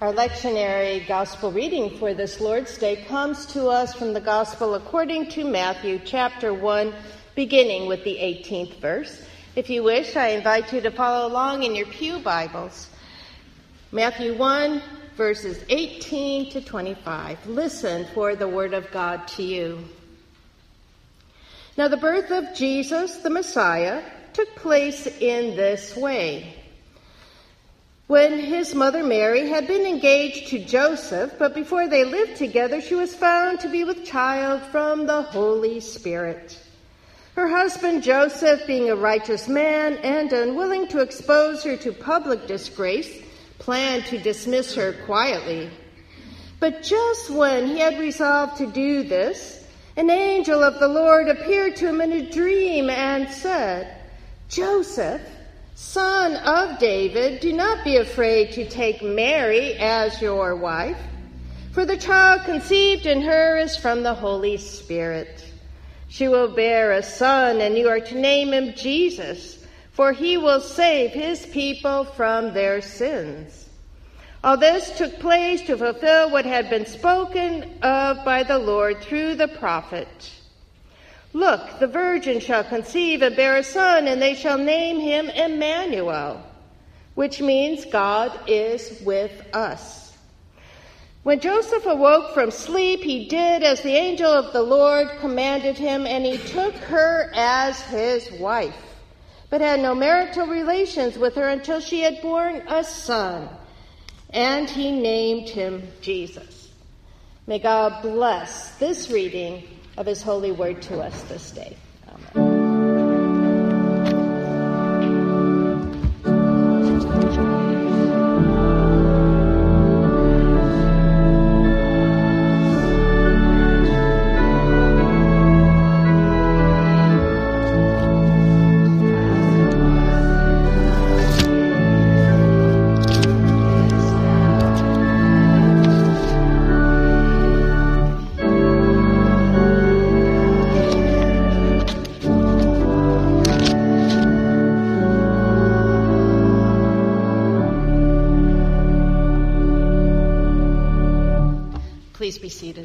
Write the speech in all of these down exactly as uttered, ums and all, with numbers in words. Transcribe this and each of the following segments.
Our lectionary gospel reading for this Lord's Day comes to us from the Gospel according to Matthew chapter one, beginning with the eighteenth verse. If you wish, I invite you to follow along in your pew Bibles. Matthew one, verses eighteen to twenty-five. Listen for the word of God to you. Now the birth of Jesus, the Messiah, took place in this way. When his mother Mary had been engaged to Joseph, but before they lived together, she was found to be with child from the Holy Spirit. Her husband Joseph, being a righteous man and unwilling to expose her to public disgrace, planned to dismiss her quietly. But just when he had resolved to do this, an angel of the Lord appeared to him in a dream and said, "Joseph, son of David, do not be afraid to take Mary as your wife, for the child conceived in her is from the Holy Spirit. She will bear a son, and you are to name him Jesus, for he will save his people from their sins." All this took place to fulfill what had been spoken of by the Lord through the prophet. "Look, the virgin shall conceive and bear a son, and they shall name him Emmanuel," which means God is with us. When Joseph awoke from sleep, he did as the angel of the Lord commanded him, and he took her as his wife, but had no marital relations with her until she had borne a son, and he named him Jesus. May God bless this reading of his holy word to us this day. Amen. Please be seated.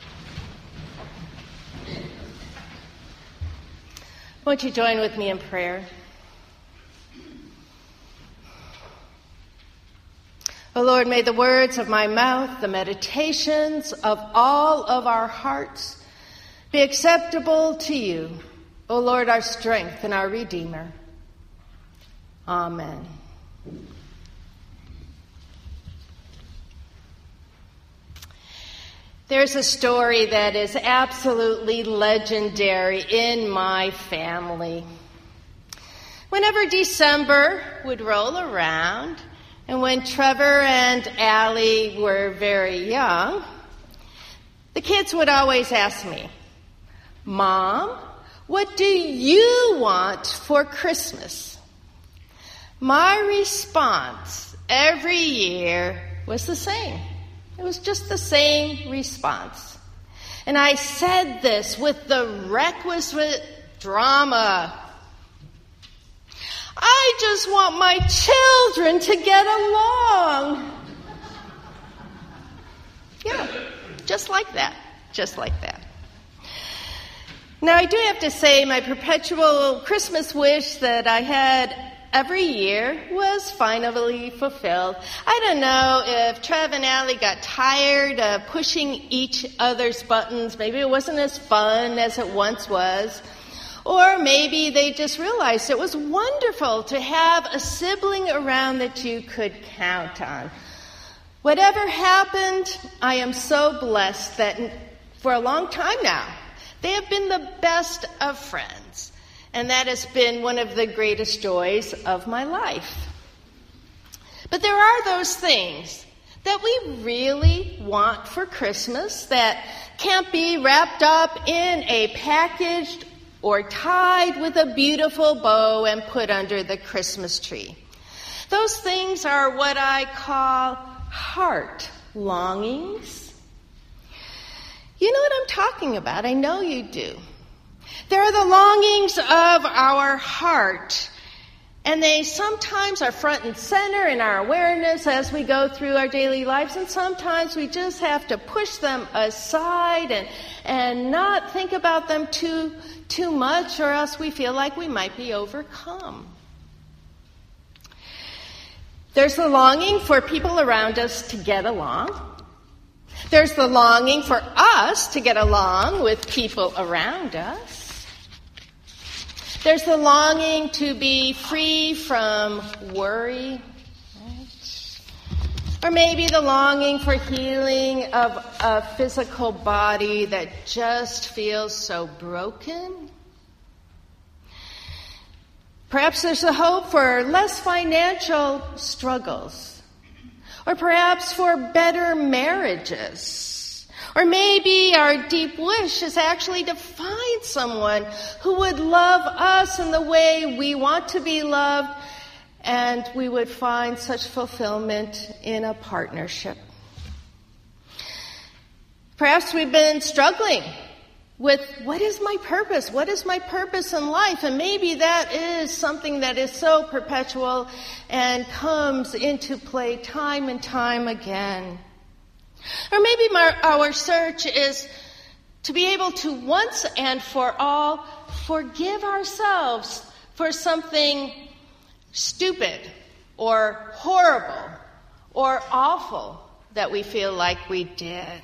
Won't you join with me in prayer? O Lord, may the words of my mouth, the meditations of all of our hearts be acceptable to you, O Lord, our strength and our Redeemer. Amen. There's a story that is absolutely legendary in my family. Whenever December would roll around, and when Trevor and Allie were very young, the kids would always ask me, "Mom, what do you want for Christmas?" My response every year was the same. It was just the same response. And I said this with the requisite drama. "I just want my children to get along." Yeah, just like that, just like that. Now, I do have to say my perpetual Christmas wish that I had every year was finally fulfilled. I don't know if Trev and Allie got tired of pushing each other's buttons. Maybe it wasn't as fun as it once was. Or maybe they just realized it was wonderful to have a sibling around that you could count on. Whatever happened, I am so blessed that for a long time now, they have been the best of friends. And that has been one of the greatest joys of my life. But there are those things that we really want for Christmas that can't be wrapped up in a packaged or tied with a beautiful bow and put under the Christmas tree. Those things are what I call heart longings. You know what I'm talking about. I know you do. They're the longings of our heart. And they sometimes are front and center in our awareness as we go through our daily lives, and sometimes we just have to push them aside and and not think about them too too much, or else we feel like we might be overcome. There's the longing for people around us to get along. There's the longing for us to get along with people around us. There's the longing to be free from worry, right? Or maybe the longing for healing of a physical body that just feels so broken. Perhaps there's a hope for less financial struggles, or perhaps for better marriages. Or maybe our deep wish is actually to find someone who would love us in the way we want to be loved, and we would find such fulfillment in a partnership. Perhaps we've been struggling with, what is my purpose? What is my purpose in life? And maybe that is something that is so perpetual and comes into play time and time again. Or maybe my, our search is to be able to once and for all forgive ourselves for something stupid or horrible or awful that we feel like we did.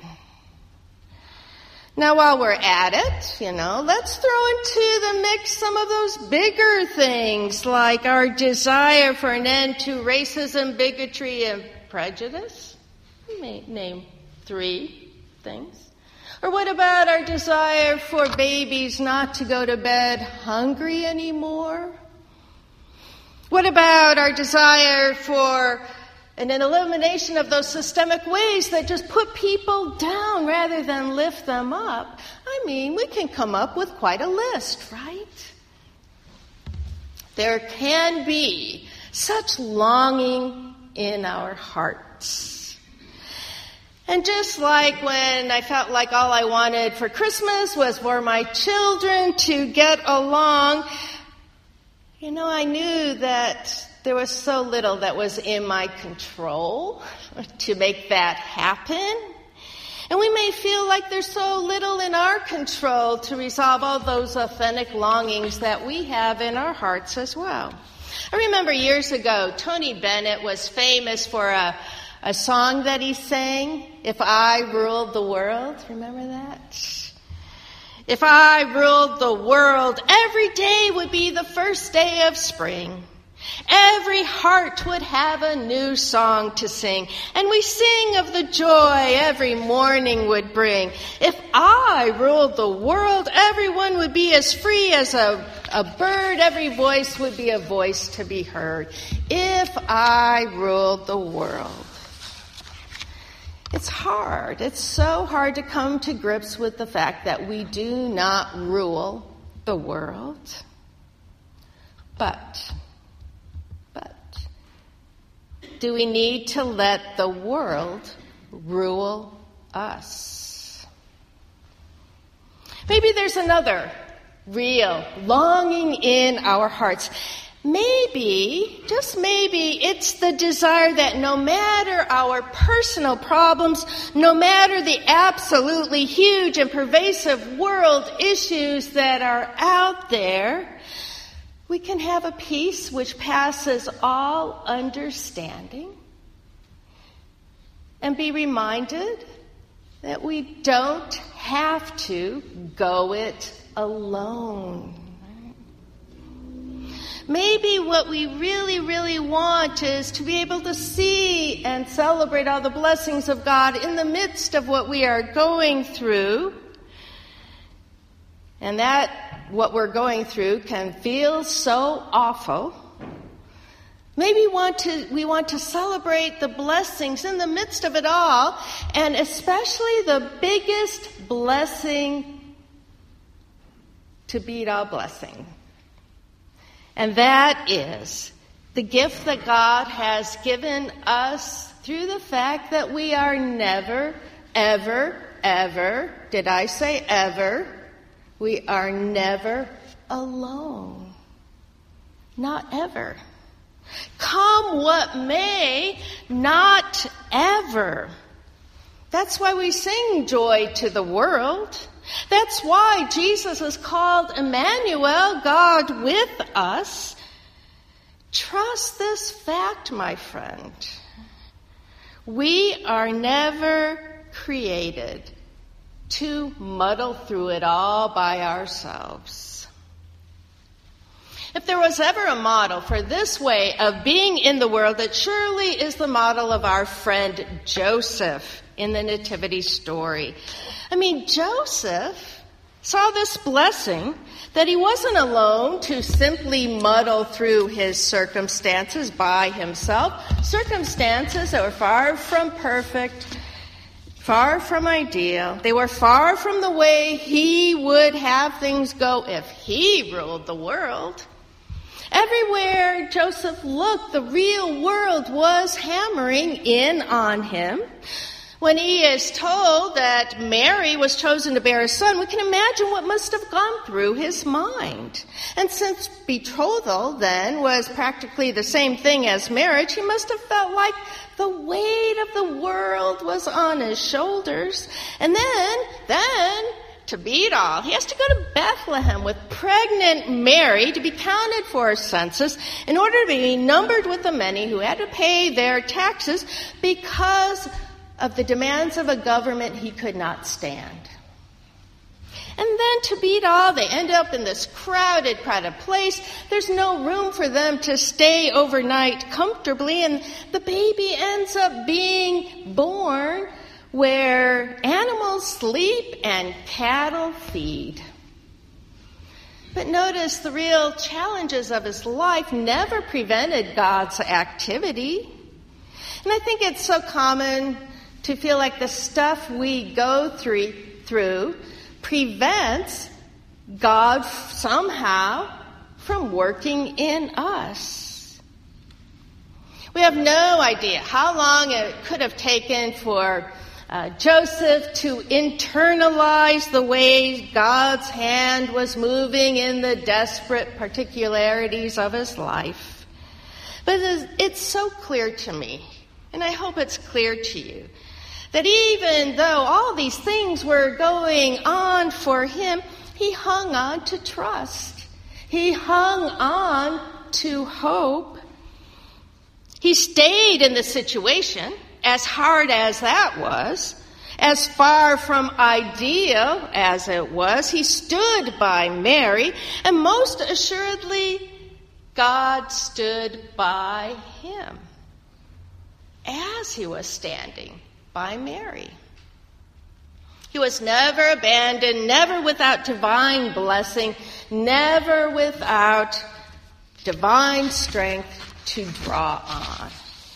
Now, while we're at it, you know, let's throw into the mix some of those bigger things, like our desire for an end to racism, bigotry, and prejudice. You may name three things. Or what about our desire for babies not to go to bed hungry anymore? What about our desire for an elimination of those systemic ways that just put people down rather than lift them up? I mean, we can come up with quite a list, right? There can be such longing in our hearts. And just like when I felt like all I wanted for Christmas was for my children to get along, you know, I knew that there was so little that was in my control to make that happen. And we may feel like there's so little in our control to resolve all those authentic longings that we have in our hearts as well. I remember years ago, Tony Bennett was famous for a A song that he sang, If I Ruled the World. Remember that? If I ruled the world, every day would be the first day of spring. Every heart would have a new song to sing, and we sing of the joy every morning would bring. If I ruled the world, everyone would be as free as a, a bird. Every voice would be a voice to be heard. If I ruled the world. It's hard. It's so hard to come to grips with the fact that we do not rule the world. But, but, do we need to let the world rule us? Maybe there's another real longing in our hearts. Maybe, just maybe, it's the desire that no matter our personal problems, no matter the absolutely huge and pervasive world issues that are out there, we can have a peace which passes all understanding and be reminded that we don't have to go it alone. Maybe what we really, really want is to be able to see and celebrate all the blessings of God in the midst of what we are going through. And that, what we're going through, can feel so awful. Maybe want to, we want to celebrate the blessings in the midst of it all, and especially the biggest blessing to beat all blessing. And that is the gift that God has given us through the fact that we are never, ever, ever, did I say ever? We are never alone. Not ever. Come what may, not ever. That's why we sing joy to the world. That's why Jesus is called Emmanuel, God with us. Trust this fact, my friend. We are never created to muddle through it all by ourselves. If there was ever a model for this way of being in the world, it surely is the model of our friend Joseph in the Nativity story. I mean, Joseph saw this blessing that he wasn't alone to simply muddle through his circumstances by himself, circumstances that were far from perfect, far from ideal. They were far from the way he would have things go if he ruled the world. Everywhere Joseph looked, the real world was hammering in on him. When he is told that Mary was chosen to bear a son, we can imagine what must have gone through his mind. And since betrothal then was practically the same thing as marriage, he must have felt like the weight of the world was on his shoulders. And then, then, to beat all, he has to go to Bethlehem with pregnant Mary to be counted for a census in order to be numbered with the many who had to pay their taxes because of the demands of a government he could not stand. And then to beat all, they end up in this crowded, crowded place. There's no room for them to stay overnight comfortably, and the baby ends up being born where animals sleep and cattle feed. But notice the real challenges of his life never prevented God's activity. And I think it's so common to feel like the stuff we go through, through prevents God somehow from working in us. We have no idea how long it could have taken for uh, Joseph to internalize the way God's hand was moving in the desperate particularities of his life. But it's so clear to me, and I hope it's clear to you, that even though all these things were going on for him, he hung on to trust. He hung on to hope. He stayed in the situation, as hard as that was, as far from ideal as it was. He stood by Mary, and most assuredly, God stood by him as he was standing by Mary. He was never abandoned, never without divine blessing, never without divine strength to draw on.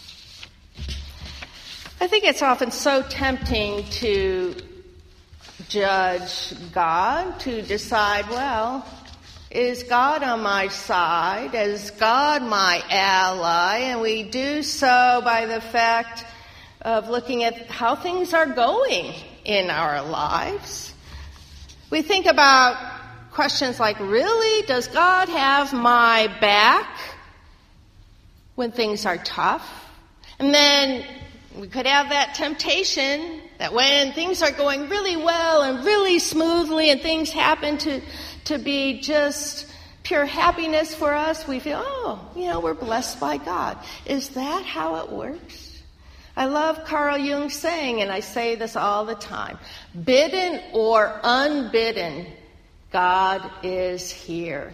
I think it's often so tempting to judge God, to decide, well, is God on my side? Is God my ally? And we do so by the fact of looking at how things are going in our lives. We think about questions like, really, does God have my back when things are tough? And then we could have that temptation that when things are going really well and really smoothly and things happen to, to be just pure happiness for us, we feel, oh, you know, we're blessed by God. Is that how it works? I love Carl Jung's saying, and I say this all the time, bidden or unbidden, God is here.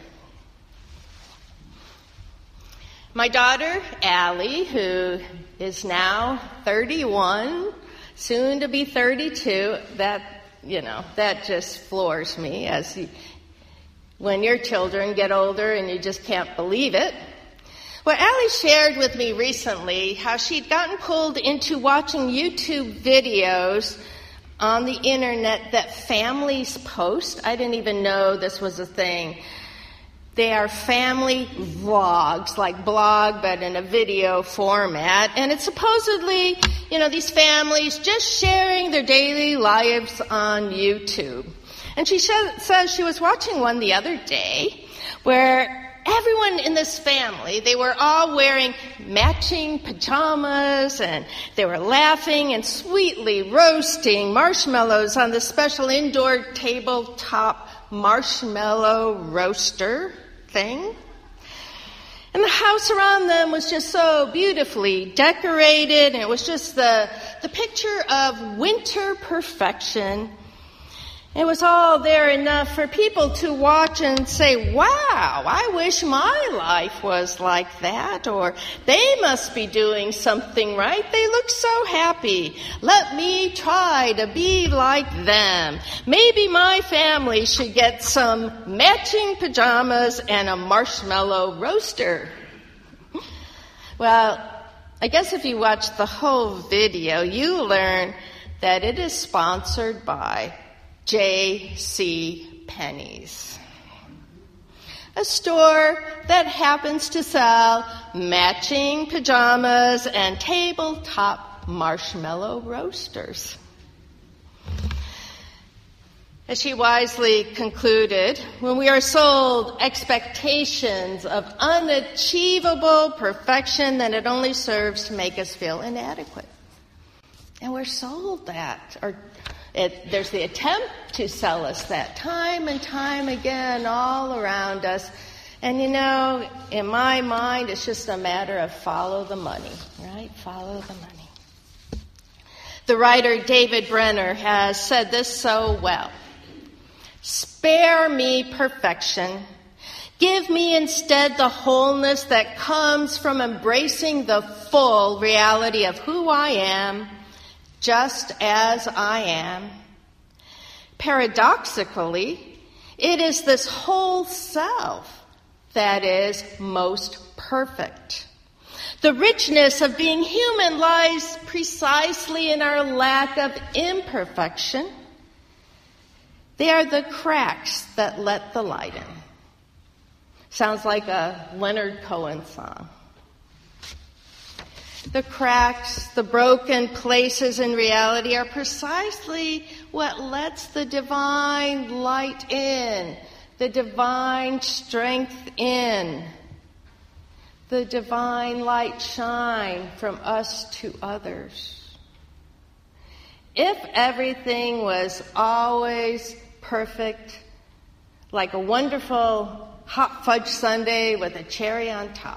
My daughter, Allie, who is now thirty-one, soon to be thirty-two, that, you know, that just floors me as you, when your children get older and you just can't believe it. Well, Allie shared with me recently how she'd gotten pulled into watching YouTube videos on the internet that families post. I didn't even know this was a thing. They are family vlogs, like blog, but in a video format. And it's supposedly, you know, these families just sharing their daily lives on YouTube. And she sh- says she was watching one the other day where everyone in this family, they were all wearing matching pajamas, and they were laughing and sweetly roasting marshmallows on the special indoor tabletop marshmallow roaster thing. And the house around them was just so beautifully decorated, and it was just the, the picture of winter perfection. It was all there enough for people to watch and say, wow, I wish my life was like that, or they must be doing something right. They look so happy. Let me try to be like them. Maybe my family should get some matching pajamas and a marshmallow roaster. Well, I guess if you watch the whole video, you learn that it is sponsored by J C Penney's, a store that happens to sell matching pajamas and tabletop marshmallow roasters. As she wisely concluded, when we are sold expectations of unachievable perfection, then it only serves to make us feel inadequate. And we're sold that, or It, there's the attempt to sell us that time and time again all around us. And you know, in my mind, it's just a matter of follow the money, right? Follow the money. The writer David Brenner has said this so well. Spare me perfection. Give me instead the wholeness that comes from embracing the full reality of who I am, just as I am. Paradoxically, it is this whole self that is most perfect. The richness of being human lies precisely in our lack of imperfection. They are the cracks that let the light in. Sounds like a Leonard Cohen song. The cracks, the broken places in reality are precisely what lets the divine light in, the divine strength in, the divine light shine from us to others. If everything was always perfect, like a wonderful hot fudge sundae with a cherry on top,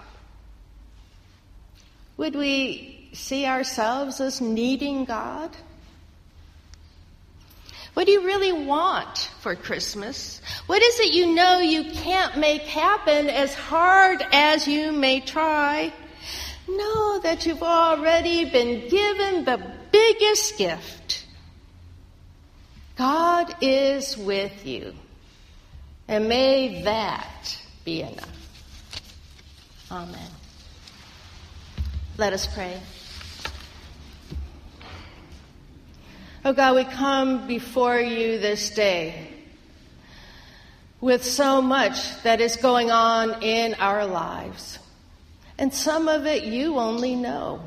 would we see ourselves as needing God? What do you really want for Christmas? What is it you know you can't make happen as hard as you may try? Know that you've already been given the biggest gift. God is with you. And may that be enough. Amen. Let us pray. Oh God, we come before you this day with so much that is going on in our lives. And some of it you only know.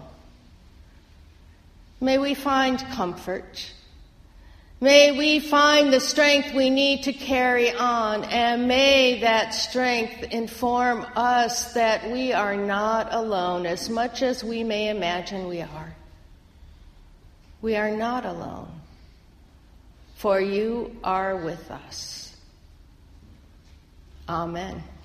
May we find comfort. May we find the strength we need to carry on, and may that strength inform us that we are not alone as much as we may imagine we are. We are not alone, for you are with us. Amen.